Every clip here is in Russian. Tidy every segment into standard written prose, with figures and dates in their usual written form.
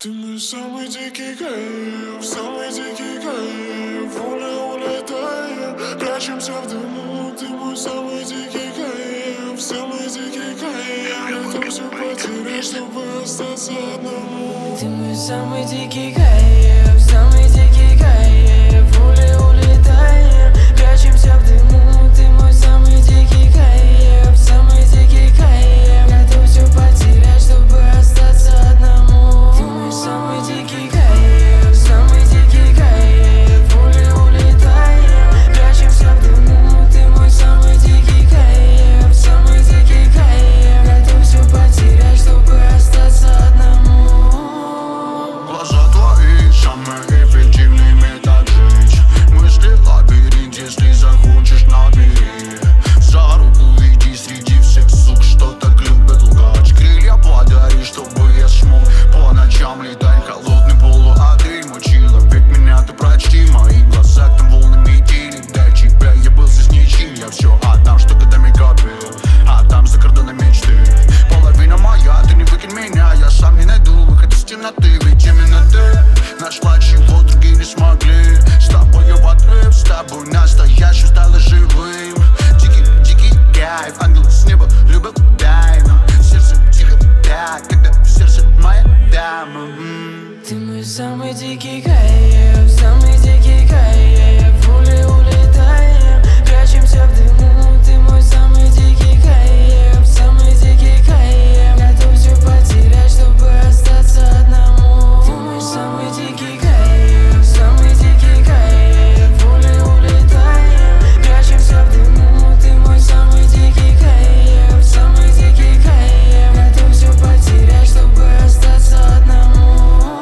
Ты мой самый дикий кайф, воля улетая, прячемся в дыму. Ты мой самый дикий кайф, готов все потерять, чтобы остаться одному. Ты мой самый дикий кайф, воля улетая, прячемся в дыму. Ты мой самый дикий кайф, готов все потерять, чтобы остаться одному. Ты мой самый дикий кайф, воля улетая, прячемся в дыму. Ты мой самый дикий кайф, готов все потерять, чтобы остаться одному. Глаза твои самые эффективные метод жить. Мысли лабиринт, если захочешь, набери. За руку иди среди всех сук, что так любят лгать. Крылья подари, чтобы я смог по ночам летать. Холодный полу, а ты мой человек. Меня ты прочти, мои глаза там волнами тили. Для тебя я был здесь ничем. Я все отдам, что годами копил, отдам за кордоны мечты. Половина моя, ты не выкинь меня. Я сам не найду выход из темноты. Ведь именно ты нашла, чего другие не смогли. С тобою в отрыв, с тобой настоящим стало живым. Дикий кайф, ангел с неба любит тайну. Сердце тихо, да, когда в сердце моя дама. Ты мой самый дикий кайф, воля улетая, прячемся в дыму. Ты мой самый дикий кайф, готов все потерять, чтобы остаться одному. Ты мой самый дикий кайф, воля улетая, прячемся в дыму. Ты мой самый дикий кайф, готов все потерять, чтобы остаться одному.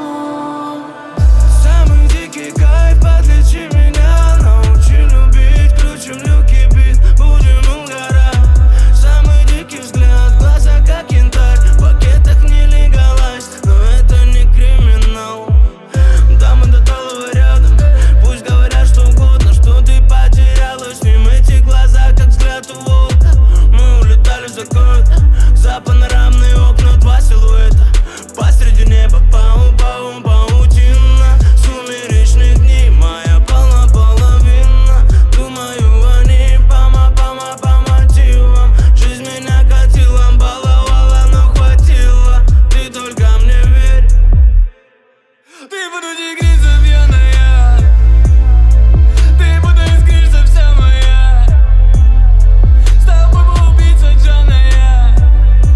Самый дикий кайф, подлечи меня, научи любить, включим люки бит, будем угорать. Самый дикий взгляд, глаза как янтарь, в пакетах не легалайз, но это не криминал. Дамы до талого рядом, пусть говорят что угодно, что ты потерялась. С ним эти глаза, как взгляд у волка. Мы улетали за город, за панорамные окна, два силуэта посреди неба, паутина сумеречных дней, моя половина. Думаю о ней по мотивам. Жизнь меня катила, баловала, но хватило. Ты только мне верь. Ты буду тигрица пьяная, ты будто искришься вся моя. С тобой бы убийца Джаная.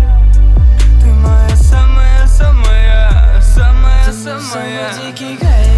Ты моя самая. Ты мой самый дикий кайф.